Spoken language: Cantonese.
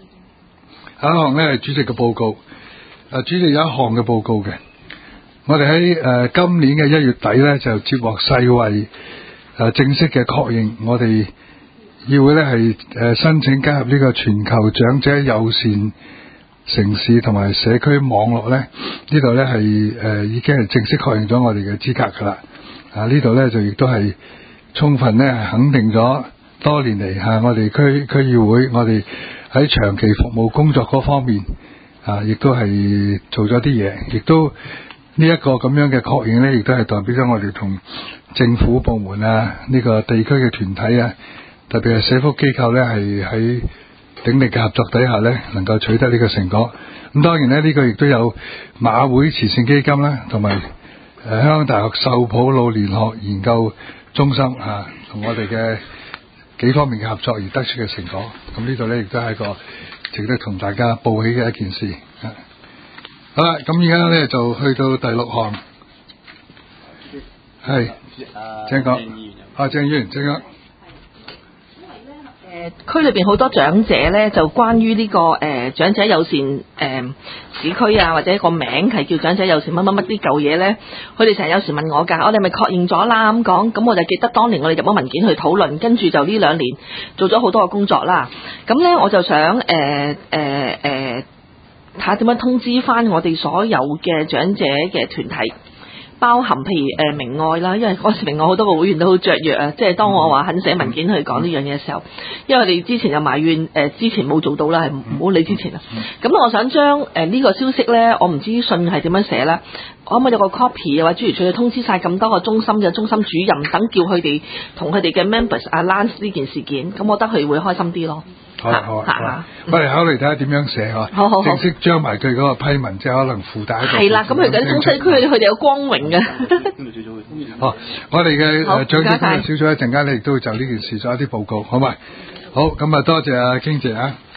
下一項咧係主席嘅報告。主席有一項嘅報告嘅，我哋喺今年嘅1月底咧就接獲世衛正式嘅確認，我哋議會咧係申請加入呢個全球長者友善城市同埋社區網絡咧，呢度咧係已經係正式確認咗我哋嘅資格噶啦。呢度咧就亦都係充分咧肯定咗多年嚟我哋區議會我哋喺長期服務工作嗰方面亦都係做咗啲嘢，亦都呢一個咁樣嘅確認咧，亦都係代表咗我哋同政府部門呢個地區嘅團體特別係社福機構咧係喺鼎力嘅合作底下咧，能夠取得呢個成果。咁當然咧，呢個亦都有馬會慈善基金啦，同埋香港大學秀圃老年學研究中心同我哋嘅幾方面嘅合作而得出嘅成果。咁呢度咧亦都係一個值得同大家報喜嘅一件事。好啦，咁而家咧就去到第6項，係請講。鄭議員請講。 區裏邊好多長者咧，就關於呢個長者友善市區或者個名係叫長者友善乜乜乜啲舊嘢咧，佢哋成日有時問我㗎，我哋咪確認咗啦咁講，咁我就記得當年我哋入咗文件去討論，跟住就呢2年做咗好多嘅工作啦。咁咧我就想睇下點樣通知翻我哋所有嘅長者嘅團體。包含譬如明愛啦，因為嗰時明愛好多個會員都好雀躍即係當我話肯寫文件去講呢樣嘢嘅時候，因為我哋之前就埋怨之前冇做到啦，係唔好理之前啦。咁我想將呢個消息咧，我唔知信係點樣寫啦，可唔可以有個 copy 或者諸如此類通知晒咁多個中心嘅中心主任，等叫佢哋同佢哋嘅 members announce 呢件事件，咁我覺得佢會開心啲咯。 好，我哋考慮睇下點樣寫好正式將埋佢嗰個批文，即係可能附帶一個。係啦，咁佢緊中西區佢哋有光榮嘅。 我哋嘅長者小組一陣間咧，亦都會就呢件事做一啲報告，好嘛？好，咁多謝阿經姐